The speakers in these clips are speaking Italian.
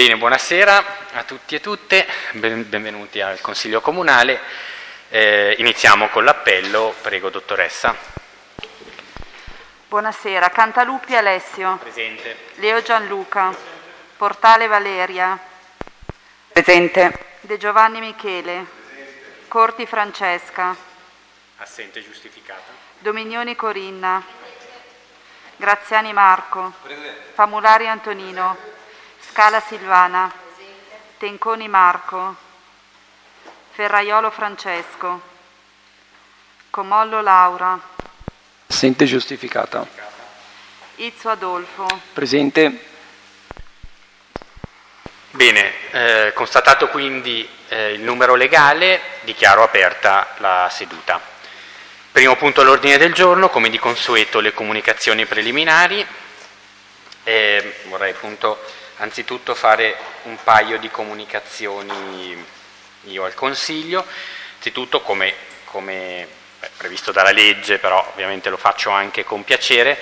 Bene, buonasera a tutti e tutte, benvenuti al Consiglio Comunale. Iniziamo con l'appello, prego dottoressa. Buonasera, Cantaluppi Alessio. Presente. Leo Gianluca. Portale Valeria. Presente. De Giovanni Michele. Presente. Corti Francesca. Assente giustificata. Dominioni Corinna. Graziani Marco. Presente. Famulari Antonino. Scala Silvana. Tenconi Marco. Ferraiolo Francesco. Comollo Laura. Assente giustificata. Izzo Adolfo. Presente. Bene, constatato quindi il numero legale, dichiaro aperta la seduta. Primo punto all'ordine del giorno, come di consueto le comunicazioni preliminari. Vorrei appunto anzitutto fare un paio di comunicazioni io al Consiglio. Anzitutto come previsto dalla legge, però ovviamente lo faccio anche con piacere,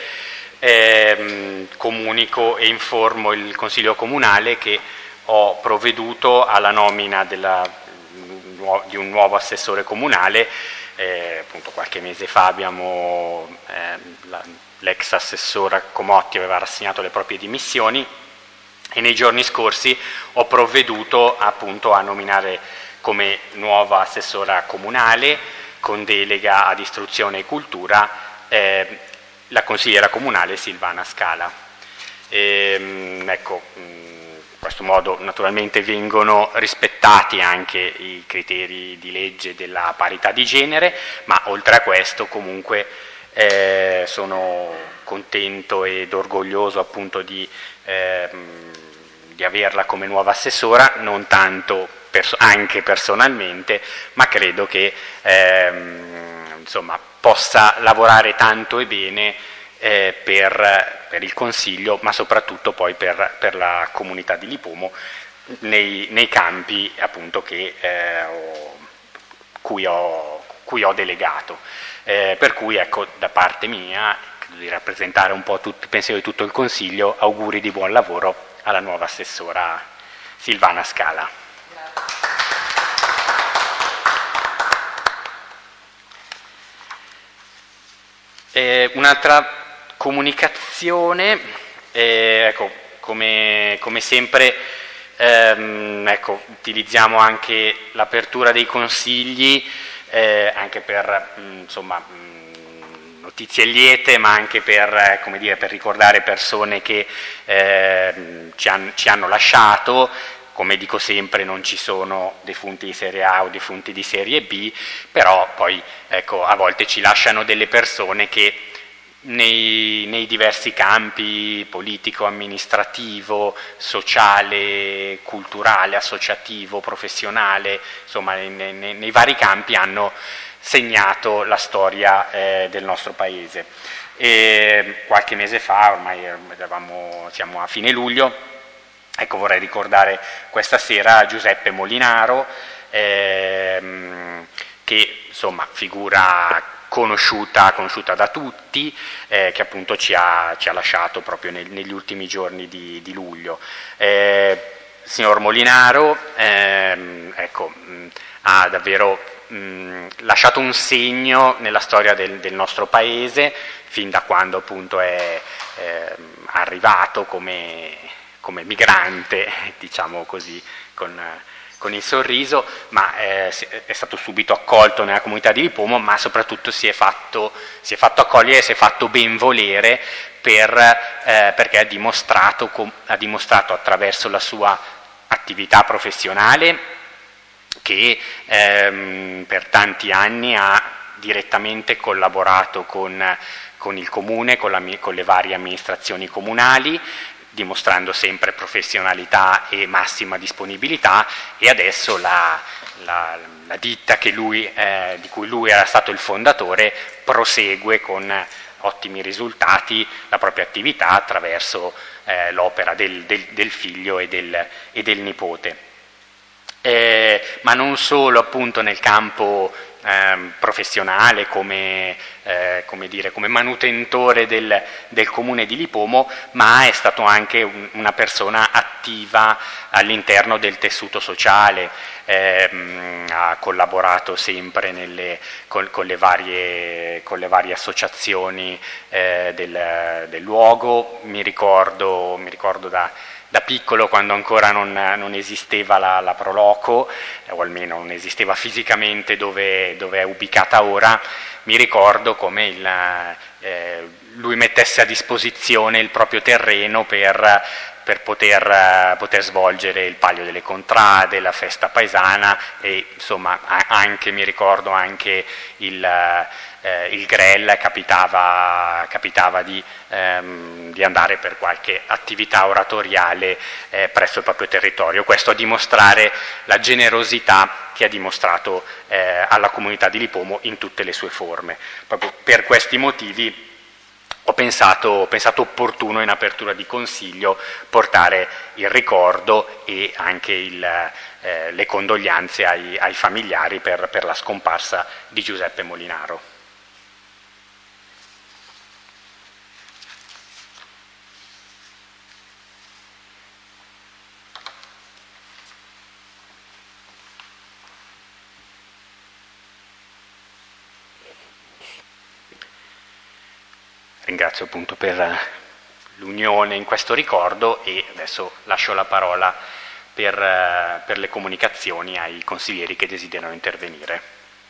comunico e informo il Consiglio Comunale che ho provveduto alla nomina di un nuovo assessore comunale. Appunto qualche mese fa abbiamo l'ex assessora Comotti aveva rassegnato le proprie dimissioni e nei giorni scorsi ho provveduto appunto a nominare come nuova assessora comunale con delega ad istruzione e cultura la consigliera comunale Silvana Scala. Ecco, in questo modo naturalmente vengono rispettati anche i criteri di legge della parità di genere, ma oltre a questo comunque sono contento ed orgoglioso appunto di averla come nuova assessora, non tanto anche personalmente, ma credo che insomma, possa lavorare tanto e bene per il Consiglio, ma soprattutto poi per la comunità di Lipomo nei campi appunto cui ho delegato. Per cui ecco, da parte mia, credo di rappresentare un po' il pensiero di tutto il Consiglio, auguri di buon lavoro alla nuova assessora Silvana Scala. Un'altra comunicazione, ecco, come sempre ecco, utilizziamo anche l'apertura dei consigli anche per insomma notizie liete, ma anche per, come dire, per ricordare persone che ci hanno lasciato. Come dico sempre, non ci sono defunti di serie A o defunti di serie B, però poi ecco, a volte ci lasciano delle persone che nei diversi campi politico, amministrativo, sociale, culturale, associativo, professionale, insomma nei vari campi hanno segnato la storia del nostro paese. E qualche mese fa, ormai siamo a fine luglio, ecco, vorrei ricordare questa sera Giuseppe Molinaro, che insomma figura conosciuta da tutti, che appunto ci ha lasciato proprio negli ultimi giorni di luglio. Signor Molinaro ecco, ha davvero lasciato un segno nella storia del nostro paese, fin da quando appunto è arrivato come migrante, diciamo così, con il sorriso, ma è stato subito accolto nella comunità di Lipomo, ma soprattutto si è fatto accogliere, si è fatto ben volere perché ha dimostrato attraverso la sua attività professionale che per tanti anni ha direttamente collaborato con il Comune, con le varie amministrazioni comunali, dimostrando sempre professionalità e massima disponibilità, e adesso la ditta di cui lui era stato il fondatore prosegue con ottimi risultati la propria attività attraverso l'opera del figlio e del nipote. Ma non solo appunto nel campo professionale, come manutentore del comune di Lipomo, ma è stato anche una persona attiva all'interno del tessuto sociale, ha collaborato sempre con le varie associazioni del luogo. Mi ricordo da piccolo, quando ancora non esisteva la Proloco, o almeno non esisteva fisicamente dove è ubicata ora, mi ricordo come lui mettesse a disposizione il proprio terreno per poter svolgere il Palio delle Contrade, la festa paesana, e insomma mi ricordo anche il Grell, capitava di andare per qualche attività oratoriale presso il proprio territorio. Questo a dimostrare la generosità che ha dimostrato alla comunità di Lipomo in tutte le sue forme. Proprio per questi motivi ho pensato opportuno, in apertura di consiglio, portare il ricordo e anche le condoglianze ai familiari per la scomparsa di Giuseppe Molinaro. Ringrazio appunto per l'unione in questo ricordo, e adesso lascio la parola per le comunicazioni ai consiglieri che desiderano intervenire.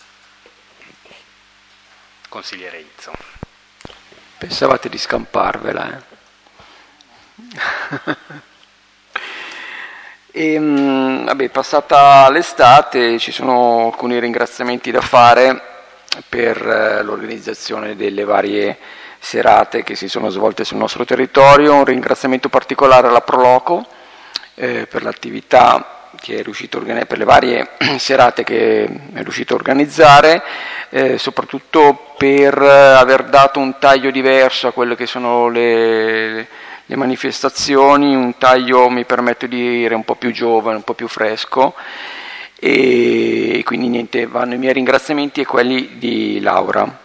Consigliere Izzo. Pensavate di scamparvela, passata l'estate ci sono alcuni ringraziamenti da fare per l'organizzazione delle varie serate che si sono svolte sul nostro territorio. Un ringraziamento particolare alla Proloco per l'attività che è riuscito a organizzare, per le varie serate che è riuscito a organizzare, soprattutto per aver dato un taglio diverso a quelle che sono le manifestazioni, un taglio, mi permetto di dire, un po' più giovane, un po' più fresco, e quindi niente, vanno i miei ringraziamenti e quelli di Laura.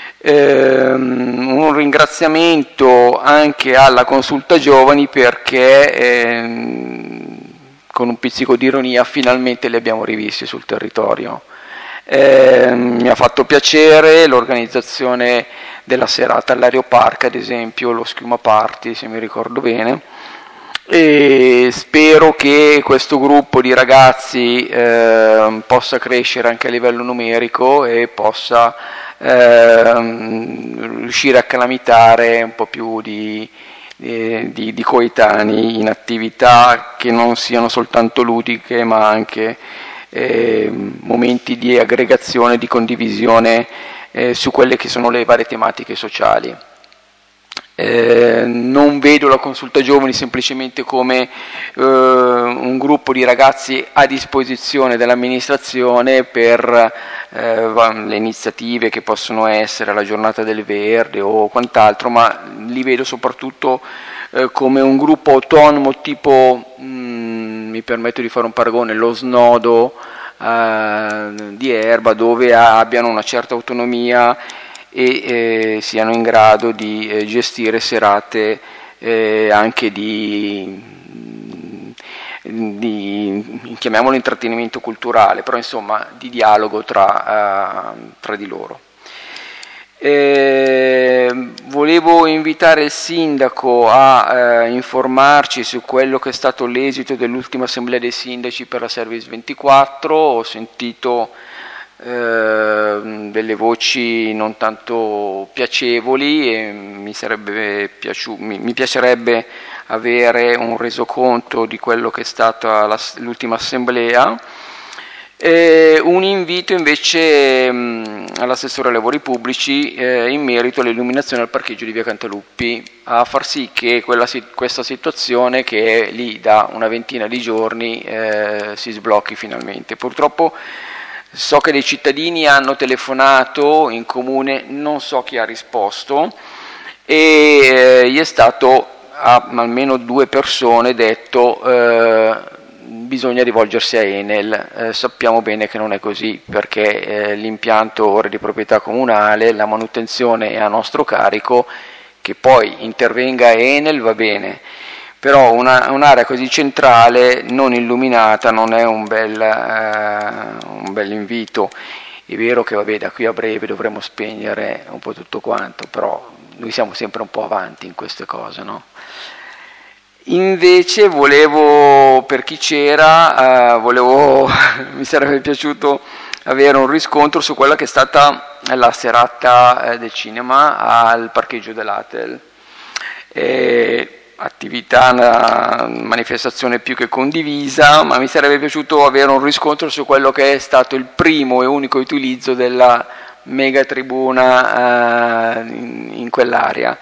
Un ringraziamento anche alla Consulta Giovani, perché con un pizzico di ironia finalmente li abbiamo rivisti sul territorio. Mi ha fatto piacere l'organizzazione della serata all'Aeropark, ad esempio, lo Schiuma Party, se mi ricordo bene, e spero che questo gruppo di ragazzi possa crescere anche a livello numerico e possa riuscire a calamitare un po' più di coetanei in attività che non siano soltanto ludiche, ma anche momenti di aggregazione, di condivisione su quelle che sono le varie tematiche sociali. Non vedo la Consulta Giovani semplicemente come un gruppo di ragazzi a disposizione dell'amministrazione per le iniziative che possono essere la giornata del verde o quant'altro, ma li vedo soprattutto come un gruppo autonomo, tipo, mi permetto di fare un paragone, lo Snodo di Erba, dove abbiano una certa autonomia e siano in grado di gestire serate anche di chiamiamolo intrattenimento culturale, però insomma di dialogo tra di loro. Volevo invitare il sindaco a informarci su quello che è stato l'esito dell'ultima assemblea dei sindaci per la Service 24. Ho sentito delle voci non tanto piacevoli e mi piacerebbe avere un resoconto di quello che è stata l'ultima assemblea. Un invito invece all'assessore ai lavori pubblici in merito all'illuminazione al parcheggio di via Cantaluppi, a far sì che questa situazione, che è lì da una ventina di giorni, si sblocchi finalmente. Purtroppo so che dei cittadini hanno telefonato in comune, non so chi ha risposto, e gli è stato a almeno 2 persone detto bisogna rivolgersi a Enel. Sappiamo bene che non è così, perché l'impianto ora è di proprietà comunale, la manutenzione è a nostro carico. Che poi intervenga Enel va bene, però un'area così centrale non illuminata non è un bel invito. È vero che vabbè, da qui a breve dovremo spegnere un po' tutto quanto, però noi siamo sempre un po' avanti in queste cose, no? Invece volevo, per chi c'era, mi sarebbe piaciuto avere un riscontro su quella che è stata la serata del cinema al parcheggio dell'Atel. Attività, una manifestazione più che condivisa, ma mi sarebbe piaciuto avere un riscontro su quello che è stato il primo e unico utilizzo della mega tribuna in quell'area.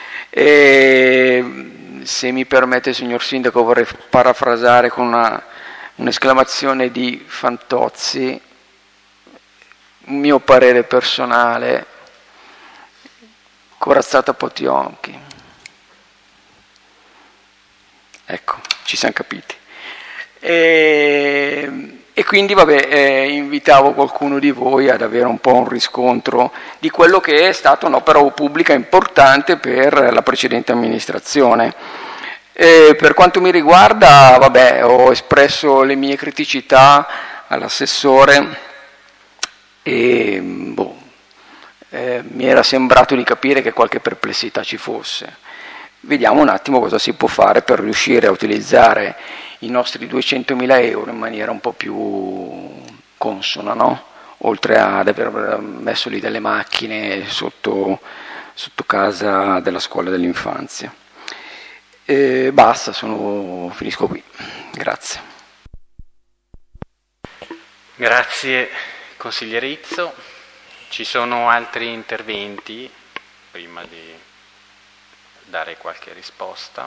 Se mi permette, signor Sindaco, vorrei parafrasare con un'esclamazione di Fantozzi, un mio parere personale: corazzata Potionchi. Ecco, ci siamo capiti. E quindi invitavo qualcuno di voi ad avere un po' un riscontro di quello che è stata un'opera pubblica importante per la precedente amministrazione. Per quanto mi riguarda, ho espresso le mie criticità all'assessore e mi era sembrato di capire che qualche perplessità ci fosse. Vediamo un attimo cosa si può fare per riuscire a utilizzare i nostri 200.000 euro in maniera un po' più consona, no? Oltre ad aver messo lì delle macchine sotto casa della scuola dell'infanzia. Basta, finisco qui. Grazie. Grazie consigliere Izzo. Ci sono altri interventi prima di dare qualche risposta?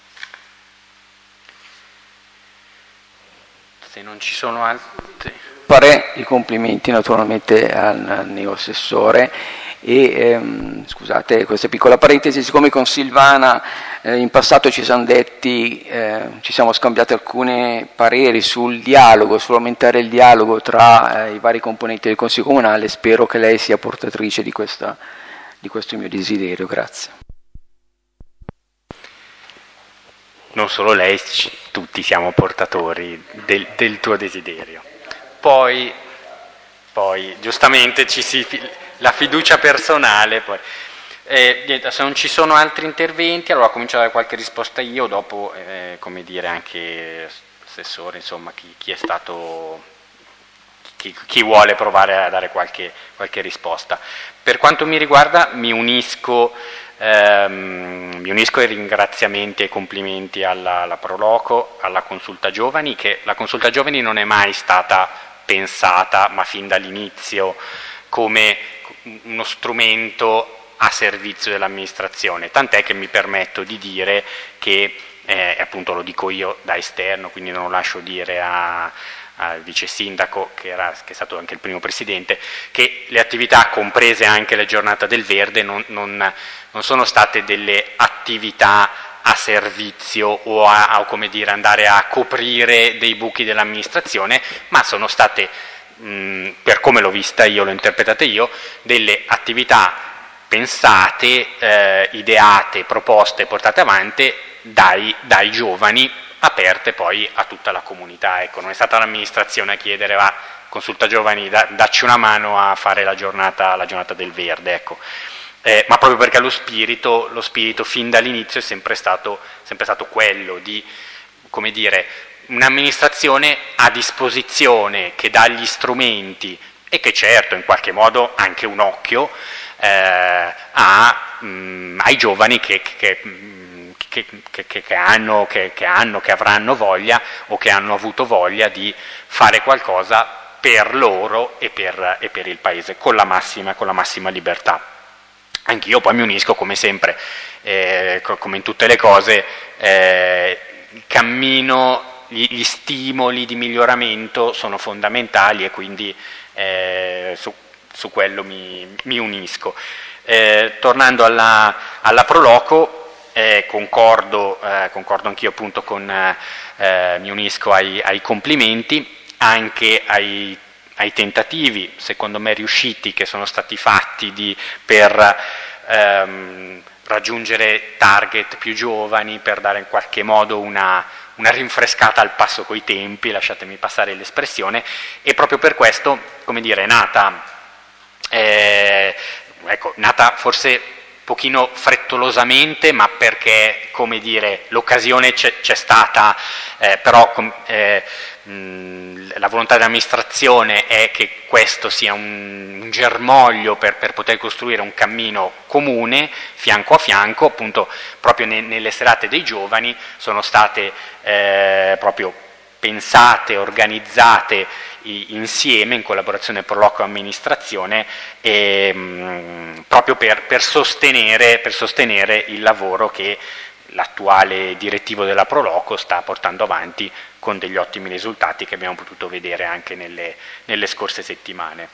Se non ci sono altri. Fare i complimenti naturalmente al neoassessore e scusate questa piccola parentesi, siccome con Silvana in passato ci siamo detti, ci siamo scambiati alcuni pareri sul dialogo, sull'aumentare il dialogo tra i vari componenti del Consiglio Comunale, spero che lei sia portatrice di questo mio desiderio. Grazie. Non solo lei, tutti siamo portatori del tuo desiderio. Poi giustamente la fiducia personale. Poi. Niente, se non ci sono altri interventi, allora comincio a dare qualche risposta io, dopo anche assessore, insomma, chi è stato, chi vuole provare a dare qualche risposta. Per quanto mi riguarda mi unisco ai ringraziamenti e ai complimenti alla Proloco, alla Consulta Giovani, che la Consulta Giovani non è mai stata pensata, ma fin dall'inizio, come uno strumento a servizio dell'amministrazione, tant'è che mi permetto di dire che, appunto lo dico io da esterno, quindi non lo lascio dire al vice sindaco che è stato anche il primo presidente, che le attività, comprese anche le giornate del verde, non sono state delle attività a servizio o come dire, andare a coprire dei buchi dell'amministrazione, ma sono state, per come l'ho vista io, l'ho interpretate io, delle attività pensate, ideate, proposte, portate avanti dai giovani, aperte poi a tutta la comunità. Ecco, non è stata l'amministrazione a chiedere Consulta Giovani, dacci una mano a fare la giornata del verde, ecco. Ma proprio perché lo spirito fin dall'inizio è sempre stato quello di, come dire, un'amministrazione a disposizione che dà gli strumenti e che certo in qualche modo anche un occhio ai giovani che avranno voglia o che hanno avuto voglia di fare qualcosa per loro e per il paese con la massima libertà. Anch'io poi mi unisco, come sempre, come in tutte le cose, il cammino, gli stimoli di miglioramento sono fondamentali e quindi su quello mi unisco. Tornando alla Proloco, concordo anch'io appunto mi unisco ai complimenti, anche ai tentativi, secondo me riusciti, che sono stati fatti per raggiungere target più giovani, per dare in qualche modo una rinfrescata al passo coi tempi, lasciatemi passare l'espressione, e proprio per questo, come dire, è nata forse pochino frettolosamente, ma perché, come dire, l'occasione c'è stata, però la volontà dell'amministrazione è che questo sia un germoglio per poter costruire un cammino comune, fianco a fianco, appunto proprio nelle serate dei giovani sono state proprio pensate, organizzate insieme in collaborazione Proloco e amministrazione, proprio per sostenere il lavoro che l'attuale direttivo della Proloco sta portando avanti con degli ottimi risultati che abbiamo potuto vedere anche nelle scorse settimane.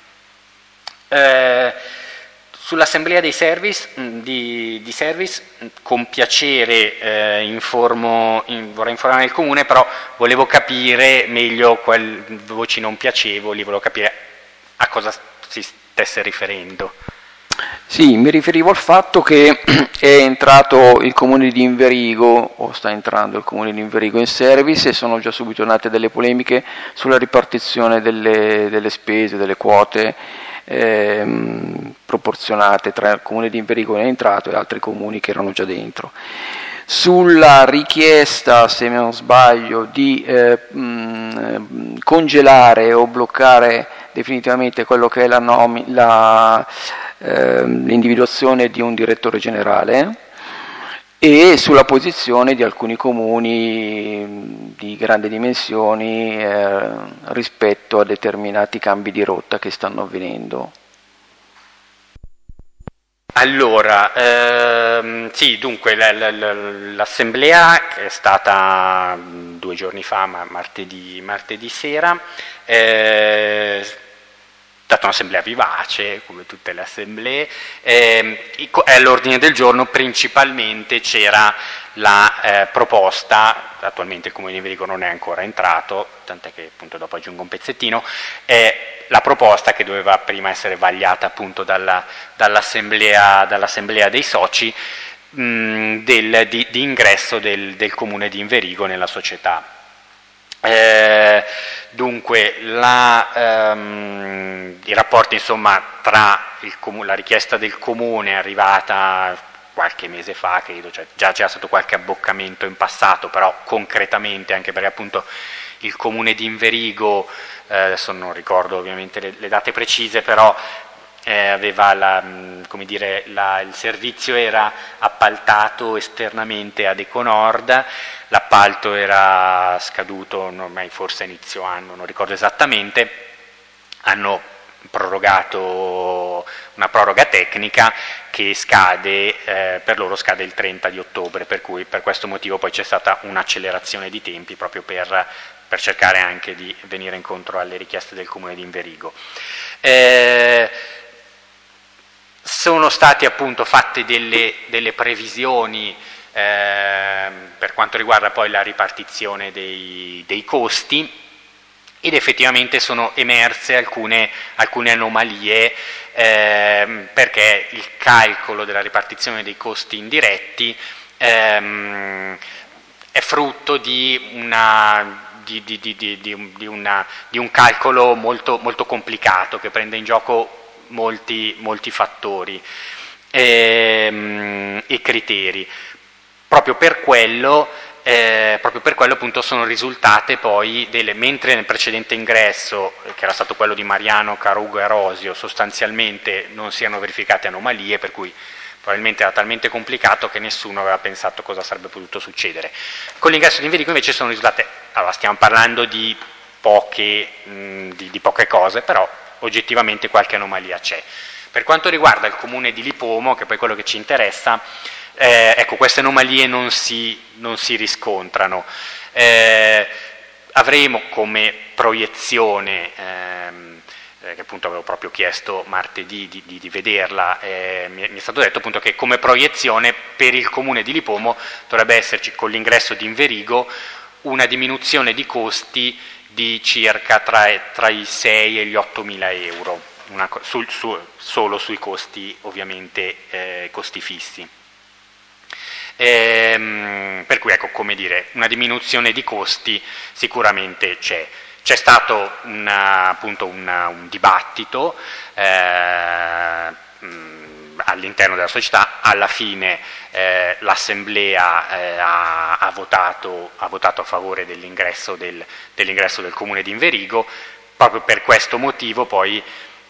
Sull'assemblea dei service, di service, con piacere vorrei informare il Comune, però volevo capire meglio quali voci non piacevoli, volevo capire a cosa si stesse riferendo. Sì, mi riferivo al fatto che è entrato il Comune di Inverigo, o sta entrando il Comune di Inverigo in service, e sono già subito nate delle polemiche sulla ripartizione delle spese, delle quote proporzionate tra il Comune di Inverigo che è entrato e altri comuni che erano già dentro. Sulla richiesta, se non sbaglio, di congelare o bloccare definitivamente quello che è l'individuazione di un direttore generale, e sulla posizione di alcuni comuni di grandi dimensioni rispetto a determinati cambi di rotta che stanno avvenendo. Allora, sì, dunque l'assemblea che è stata 2 giorni fa, martedì sera, è stata un'assemblea vivace, come tutte le assemblee. All'ordine del giorno principalmente c'era la proposta, attualmente il Comune di Inverigo non è ancora entrato, tant'è che appunto dopo aggiungo un pezzettino, è la proposta che doveva prima essere vagliata appunto dall'assemblea dei soci di ingresso del Comune di Inverigo nella società. Dunque i rapporti insomma tra la richiesta del Comune arrivata qualche mese fa, credo, cioè già c'era stato qualche abboccamento in passato, però concretamente, anche perché appunto il Comune di Inverigo, adesso non ricordo ovviamente le date precise, però aveva il servizio era appaltato esternamente ad Econord, l'appalto era scaduto ormai forse a inizio anno, non ricordo esattamente, hanno prorogato una proroga tecnica che per loro scade il 30 di ottobre, per cui per questo motivo poi c'è stata un'accelerazione di tempi proprio per cercare anche di venire incontro alle richieste del Comune di Inverigo. Sono state appunto fatte delle previsioni per quanto riguarda poi la ripartizione dei costi, ed effettivamente sono emerse alcune anomalie, perché il calcolo della ripartizione dei costi indiretti è frutto di un calcolo molto, molto complicato, che prende in gioco molti fattori e criteri. Proprio per quello appunto sono risultate poi mentre nel precedente ingresso, che era stato quello di Mariano, Carugo e Arosio, sostanzialmente non si erano verificate anomalie, per cui probabilmente era talmente complicato che nessuno aveva pensato cosa sarebbe potuto succedere. Con l'ingresso di Inverigo invece sono risultate, allora stiamo parlando di poche cose, però oggettivamente qualche anomalia c'è. Per quanto riguarda il Comune di Lipomo, che è poi quello che ci interessa, ecco, queste anomalie non si riscontrano. Avremo come proiezione che appunto avevo proprio chiesto martedì di vederla, mi è stato detto appunto che come proiezione per il comune di Lipomo dovrebbe esserci, con l'ingresso di Inverigo, una diminuzione di costi di circa tra i 6 e gli 8.000 euro, solo sui costi, ovviamente costi fissi. Per cui ecco, come dire, una diminuzione di costi sicuramente c'è. C'è stato appunto un dibattito all'interno della società, alla fine l'Assemblea ha votato a favore dell'ingresso del Comune di Inverigo. Proprio per questo motivo poi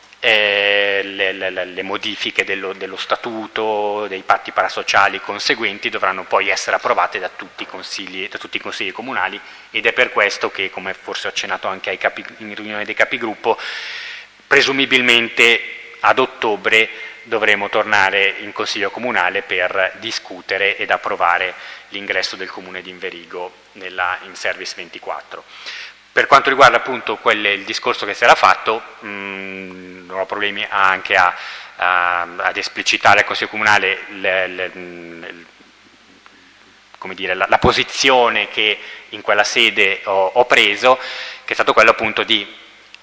le modifiche dello statuto, dei patti parasociali conseguenti dovranno poi essere approvate da tutti i consigli comunali, ed è per questo che, come forse ho accennato anche in riunione dei capigruppo, presumibilmente ad ottobre dovremo tornare in Consiglio Comunale per discutere ed approvare l'ingresso del Comune di Inverigo in Service 24. Per quanto riguarda appunto il discorso che si era fatto, non ho problemi anche ad esplicitare al Consiglio Comunale come dire, la posizione che in quella sede ho preso, che è stato quello appunto di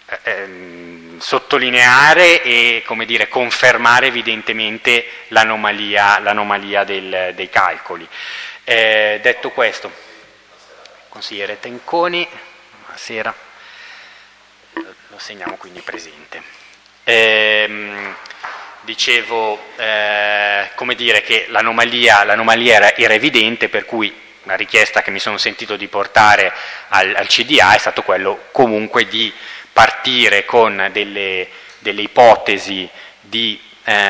sottolineare e, come dire, confermare evidentemente l'anomalia dei calcoli. Detto questo, consigliere Tenconi, buonasera, lo segniamo quindi presente. Dicevo, come dire, che l'anomalia era evidente, per cui una richiesta che mi sono sentito di portare al CDA è stato quello comunque di partire con delle ipotesi di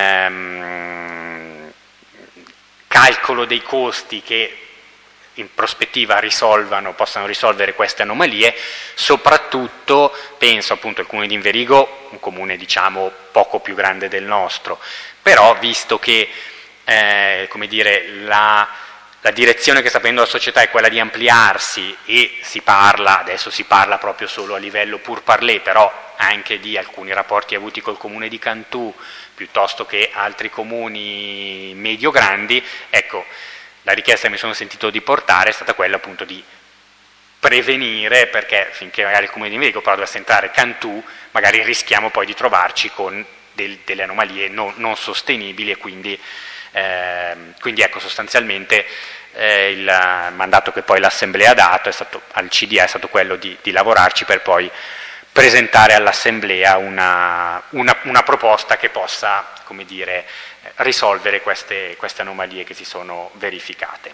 calcolo dei costi che in prospettiva possano risolvere queste anomalie. Soprattutto penso appunto al Comune di Inverigo, un comune diciamo poco più grande del nostro, però visto che come dire, la direzione che sta prendendo la società è quella di ampliarsi, e adesso si parla proprio solo a livello pur parler, però anche di alcuni rapporti avuti col Comune di Cantù piuttosto che altri comuni medio-grandi, ecco, la richiesta che mi sono sentito di portare è stata quella appunto di prevenire, perché finché magari il Comune di Inverigo però dovesse entrare Cantù, magari rischiamo poi di trovarci con delle anomalie non sostenibili, e quindi ecco, sostanzialmente il mandato che poi l'Assemblea ha dato al CDA è stato quello di lavorarci per poi presentare all'Assemblea una proposta che possa, come dire, risolvere queste anomalie che si sono verificate.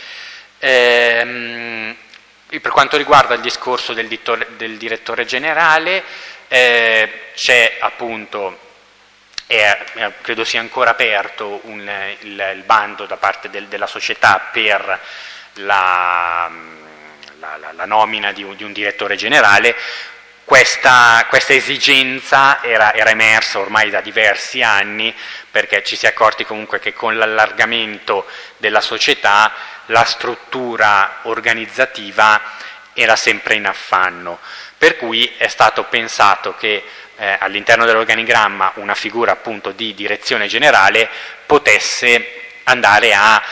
Per quanto riguarda il discorso del direttore generale, c'è appunto, credo sia ancora aperto il bando da parte della società per la nomina di un direttore generale. Questa esigenza era emersa ormai da diversi anni, perché ci si è accorti comunque che con l'allargamento della società la struttura organizzativa era sempre in affanno, per cui è stato pensato che all'interno dell'organigramma una figura appunto di direzione generale potesse andare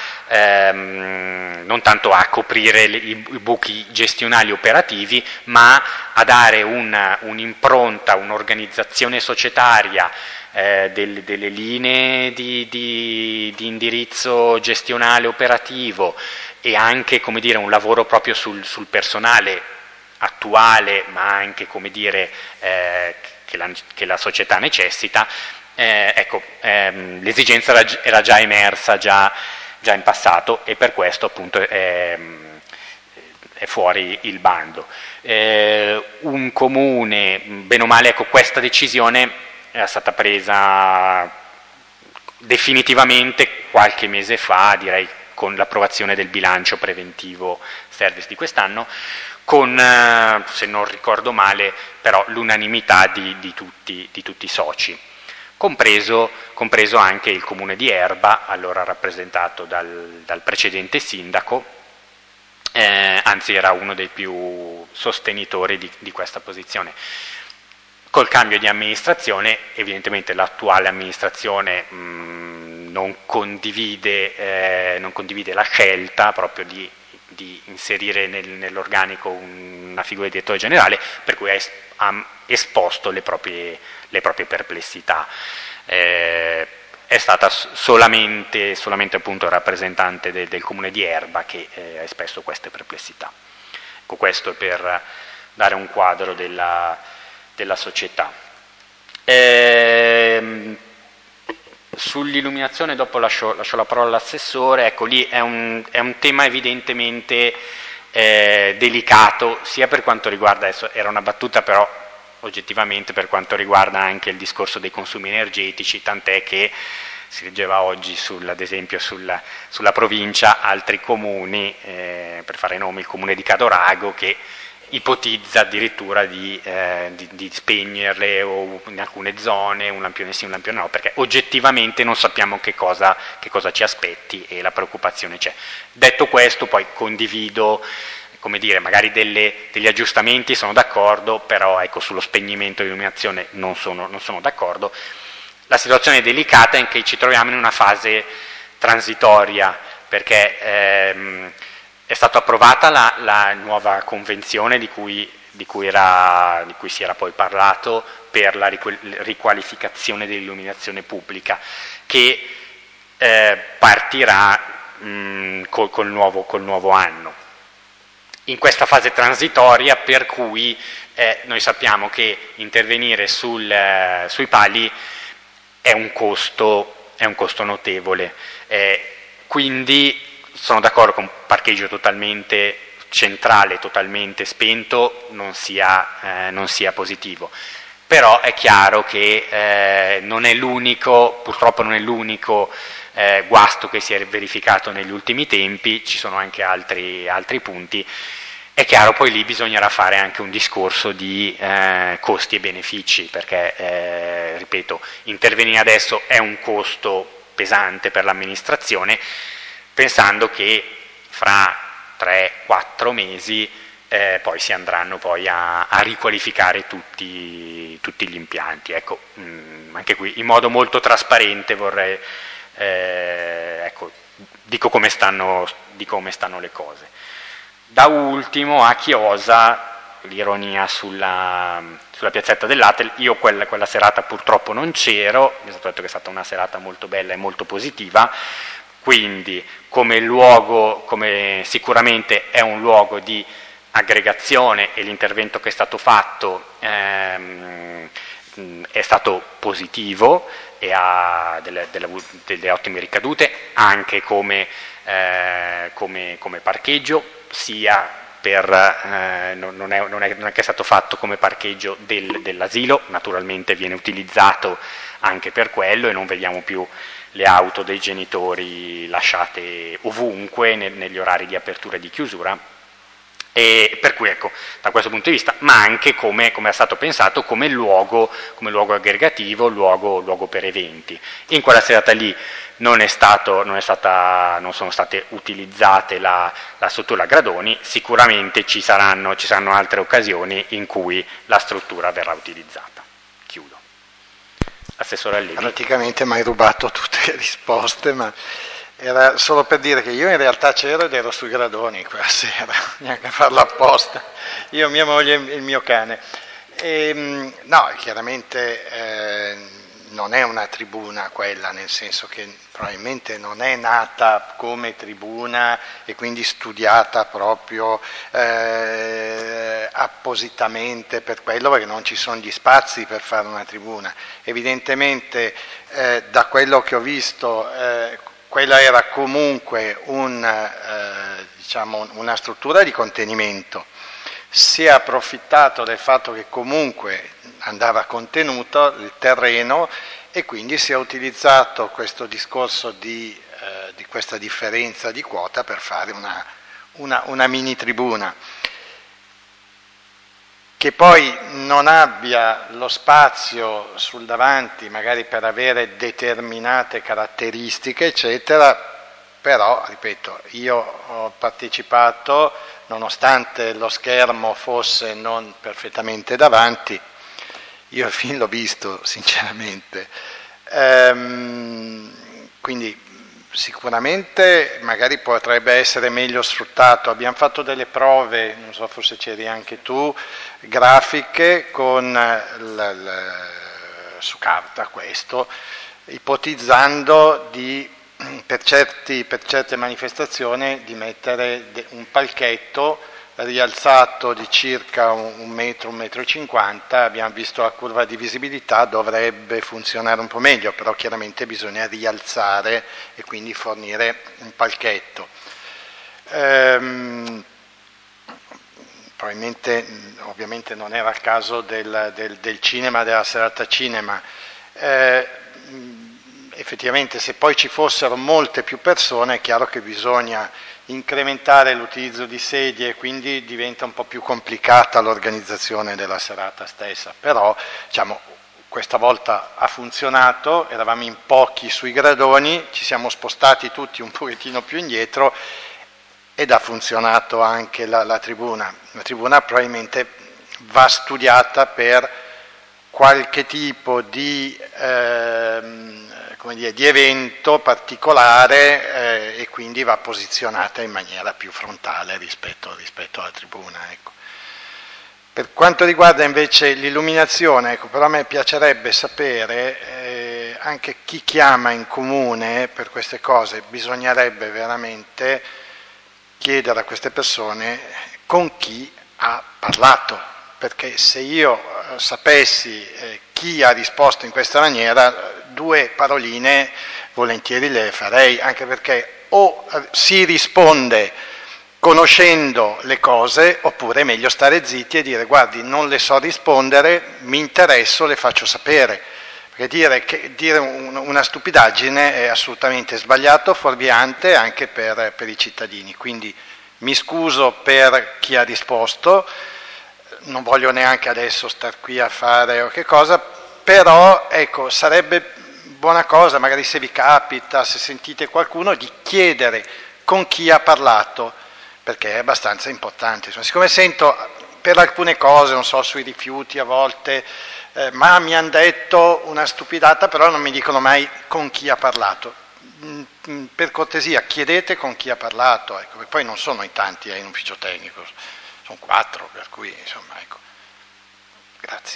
non tanto a coprire i buchi gestionali operativi, ma a dare un'impronta, un'organizzazione societaria, delle linee di indirizzo gestionale operativo, e anche, come dire, un lavoro proprio sul personale attuale, ma anche, come dire, che la società necessita. Ecco, l'esigenza era già emersa già in passato, e per questo appunto è fuori il bando. Un comune, bene o male, ecco, questa decisione era stata presa definitivamente qualche mese fa, direi con l'approvazione del bilancio preventivo service di quest'anno, con, se non ricordo male, però l'unanimità di tutti i soci, compreso anche il comune di Erba, allora rappresentato dal precedente sindaco, anzi era uno dei più sostenitori di questa posizione. Col cambio di amministrazione, evidentemente l'attuale amministrazione non condivide la scelta proprio di inserire nell'organico una figura di direttore generale, per cui ha esposto le proprie perplessità. È stata solamente appunto il rappresentante del comune di Erba che ha espresso queste perplessità. Ecco, questo è per dare un quadro della società. Sull'illuminazione dopo lascio la parola all'assessore. Ecco, lì è un tema evidentemente delicato, sia per quanto riguarda, adesso era una battuta però oggettivamente per quanto riguarda anche il discorso dei consumi energetici, tant'è che si leggeva oggi ad esempio sulla provincia altri comuni, per fare nomi il comune di Cadorago, che ipotizza addirittura di spegnerle o in alcune zone, un lampione sì, un lampione no, perché oggettivamente non sappiamo che cosa ci aspetti e la preoccupazione c'è. Detto questo, poi condivido, come dire, magari degli aggiustamenti, sono d'accordo, però ecco, sullo spegnimento dell'illuminazione non sono d'accordo. La situazione è delicata in che ci troviamo in una fase transitoria, perché è stata approvata la nuova convenzione di cui si era poi parlato per la riqualificazione dell'illuminazione pubblica, che partirà col nuovo anno. In questa fase transitoria, per cui noi sappiamo che intervenire sui pali è un costo notevole, quindi sono d'accordo con un parcheggio totalmente centrale, totalmente spento, non sia positivo. Però è chiaro che purtroppo non è l'unico guasto che si è verificato negli ultimi tempi, ci sono anche altri punti. È chiaro, poi lì bisognerà fare anche un discorso di costi e benefici, perché, ripeto, intervenire adesso è un costo pesante per l'amministrazione, pensando che fra 3-4 mesi poi si andranno poi a riqualificare tutti gli impianti. Ecco, anche qui in modo molto trasparente vorrei, dico come stanno le cose. Da ultimo a Chiosa, l'ironia sulla piazzetta dell'Atel, io quella serata purtroppo non c'ero, mi è stato detto che è stata una serata molto bella e molto positiva, quindi come sicuramente è un luogo di aggregazione e l'intervento che è stato fatto è stato positivo e ha delle ottime ricadute, anche come parcheggio, sia per non è che è stato fatto come parcheggio dell'asilo, naturalmente viene utilizzato anche per quello e non vediamo più le auto dei genitori lasciate ovunque negli orari di apertura e di chiusura, e per cui ecco, da questo punto di vista, ma anche come è stato pensato come luogo aggregativo, luogo per eventi. In quella serata lì non sono state utilizzate la struttura Gradoni, sicuramente ci saranno altre occasioni in cui la struttura verrà utilizzata. Chiudo. Assessore Allevi. Praticamente mi hai rubato tutte le risposte, ma era solo per dire che io in realtà c'ero ed ero sui Gradoni quella sera, neanche a farlo apposta, io, mia moglie e il mio cane. No, chiaramente non è una tribuna quella, nel senso che probabilmente non è nata come tribuna e quindi studiata proprio appositamente per quello, perché non ci sono gli spazi per fare una tribuna. Evidentemente da quello che ho visto quella era comunque una struttura di contenimento. Si è approfittato del fatto che comunque andava contenuto il terreno e quindi si è utilizzato questo discorso di questa differenza di quota per fare una mini tribuna. Che poi non abbia lo spazio sul davanti magari per avere determinate caratteristiche eccetera, però ripeto, io ho partecipato nonostante lo schermo fosse non perfettamente davanti, io il film l'ho visto sinceramente, quindi sicuramente magari potrebbe essere meglio sfruttato. Abbiamo fatto delle prove, non so, forse c'eri anche tu, grafiche su carta, questo, ipotizzando per certe manifestazioni di mettere un palchetto rialzato di circa 1 metro, 1,50 m. Abbiamo visto la curva di visibilità, dovrebbe funzionare un po' meglio, però chiaramente bisogna rialzare e quindi fornire un palchetto. Probabilmente, ovviamente non era il caso del cinema, della serata cinema. Effettivamente, se poi ci fossero molte più persone, è chiaro che bisogna incrementare l'utilizzo di sedie e quindi diventa un po' più complicata l'organizzazione della serata stessa, però diciamo, questa volta ha funzionato, eravamo in pochi sui gradoni, ci siamo spostati tutti un pochettino più indietro ed ha funzionato anche la tribuna. La tribuna probabilmente va studiata per qualche tipo di evento particolare e quindi va posizionata in maniera più frontale rispetto alla tribuna. Ecco. Per quanto riguarda invece l'illuminazione, però a me piacerebbe sapere anche chi chiama in comune per queste cose, bisognerebbe veramente chiedere a queste persone con chi ha parlato, perché se io sapessi chi ha risposto in questa maniera, 2 paroline volentieri le farei, anche perché o si risponde conoscendo le cose, oppure è meglio stare zitti e dire guardi, non le so rispondere, mi interesso, le faccio sapere. Perché dire una stupidaggine è assolutamente sbagliato, fuorviante anche per i cittadini. Quindi mi scuso per chi ha risposto, non voglio neanche adesso star qui a fare che cosa, però ecco, sarebbe buona cosa, magari se vi capita, se sentite qualcuno, di chiedere con chi ha parlato, perché è abbastanza importante. Insomma, siccome sento per alcune cose, non so, sui rifiuti a volte, ma mi hanno detto una stupidata, però non mi dicono mai con chi ha parlato. Per cortesia, chiedete con chi ha parlato, ecco, e poi non sono in tanti in ufficio tecnico, sono 4, per cui insomma, ecco. Grazie.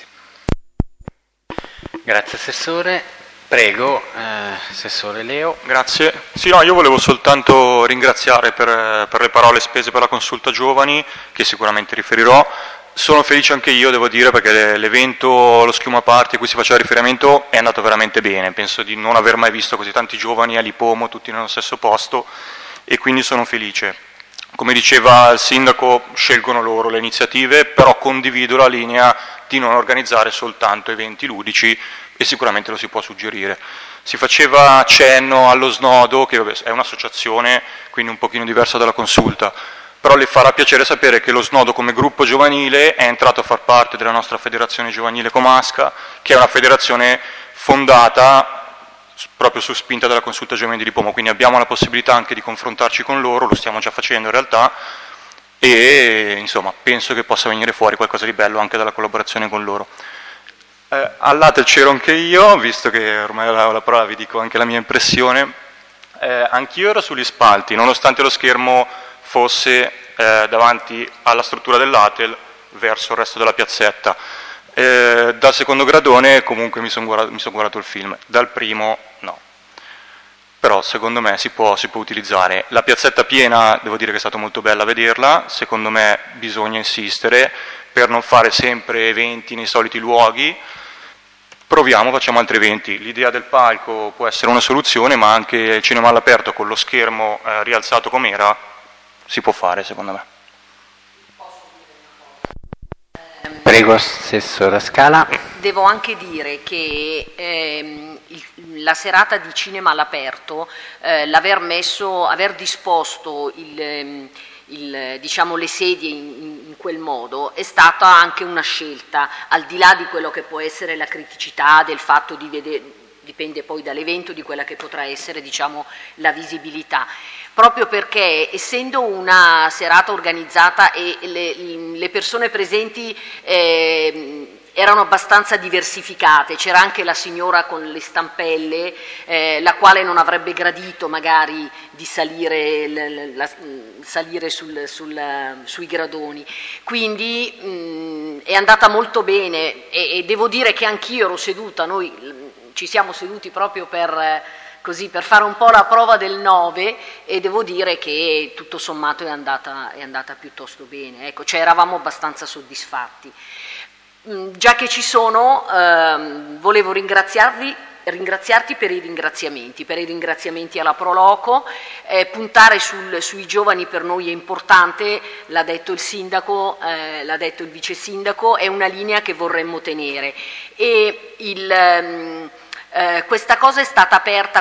Grazie Assessore. Prego, Assessore Leo. Grazie. Sì, no, io volevo soltanto ringraziare per le parole spese per la consulta giovani, che sicuramente riferirò. Sono felice anche io, devo dire, perché l'evento, lo Schiuma Party a cui si faceva riferimento è andato veramente bene. Penso di non aver mai visto così tanti giovani all'Ipomo, tutti nello stesso posto, e quindi sono felice. Come diceva il Sindaco, scelgono loro le iniziative, però condivido la linea di non organizzare soltanto eventi ludici, e sicuramente lo si può suggerire. Si faceva cenno allo Snodo, che è un'associazione, quindi un pochino diversa dalla consulta, però le farà piacere sapere che lo Snodo come gruppo giovanile è entrato a far parte della nostra federazione giovanile Comasca, che è una federazione fondata proprio su spinta della consulta giovanile di Pomo, quindi abbiamo la possibilità anche di confrontarci con loro, lo stiamo già facendo in realtà, e insomma penso che possa venire fuori qualcosa di bello anche dalla collaborazione con loro. All'Atel c'ero anche io, visto che ormai la parola vi dico anche la mia impressione. Anch'io ero sugli spalti, nonostante lo schermo fosse davanti alla struttura dell'Atel verso il resto della piazzetta. Dal secondo gradone comunque mi son guardato il film, dal primo no. Però secondo me si può utilizzare. La piazzetta piena, devo dire che è stato molto bella vederla, secondo me bisogna insistere per non fare sempre eventi nei soliti luoghi. Proviamo, facciamo altri eventi. L'idea del palco può essere una soluzione, ma anche il cinema all'aperto con lo schermo rialzato com'era si può fare, secondo me. Prego, Assessora Scala. Devo anche dire che la serata di cinema all'aperto, aver disposto diciamo, le sedie in quel modo è stata anche una scelta, al di là di quello che può essere la criticità del fatto di vedere, dipende poi dall'evento, di quella che potrà essere, diciamo, la visibilità, proprio perché essendo una serata organizzata e le persone presenti erano abbastanza diversificate, c'era anche la signora con le stampelle, la quale non avrebbe gradito magari di salire sui gradoni, quindi è andata molto bene e devo dire che anch'io ero seduta, noi ci siamo seduti proprio per fare un po' la prova del 9 e devo dire che tutto sommato è andata piuttosto bene, ecco, cioè eravamo abbastanza soddisfatti. Già che ci sono, volevo ringraziarti per i ringraziamenti alla Proloco, puntare sui giovani per noi è importante, l'ha detto il sindaco, l'ha detto il vice sindaco, è una linea che vorremmo tenere e questa cosa è stata aperta,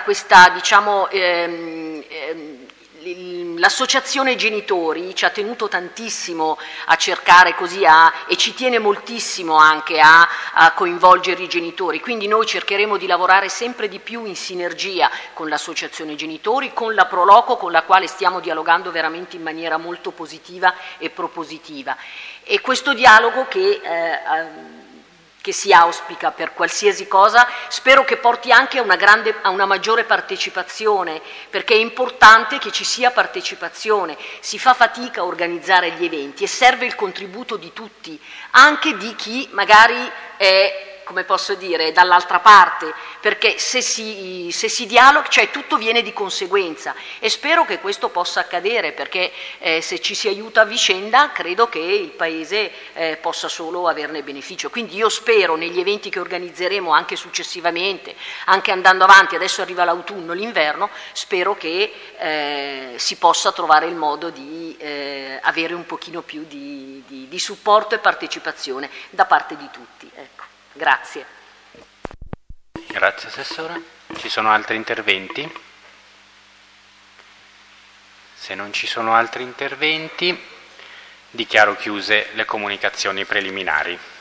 l'associazione genitori ci ha tenuto tantissimo a cercare e ci tiene moltissimo anche a coinvolgere i genitori, quindi noi cercheremo di lavorare sempre di più in sinergia con l'associazione genitori, con la Proloco, con la quale stiamo dialogando veramente in maniera molto positiva e propositiva. E questo dialogo che si auspica per qualsiasi cosa, spero che porti anche a una maggiore partecipazione, perché è importante che ci sia partecipazione, si fa fatica a organizzare gli eventi e serve il contributo di tutti, anche di chi magari è, come posso dire, dall'altra parte, perché se si dialoga, cioè tutto viene di conseguenza e spero che questo possa accadere, perché se ci si aiuta a vicenda credo che il Paese possa solo averne beneficio. Quindi io spero negli eventi che organizzeremo anche successivamente, anche andando avanti, adesso arriva l'autunno, l'inverno, spero che si possa trovare il modo di avere un pochino più di supporto e partecipazione da parte di tutti. Ecco. Grazie. Grazie Assessore. Ci sono altri interventi? Se non ci sono altri interventi, dichiaro chiuse le comunicazioni preliminari.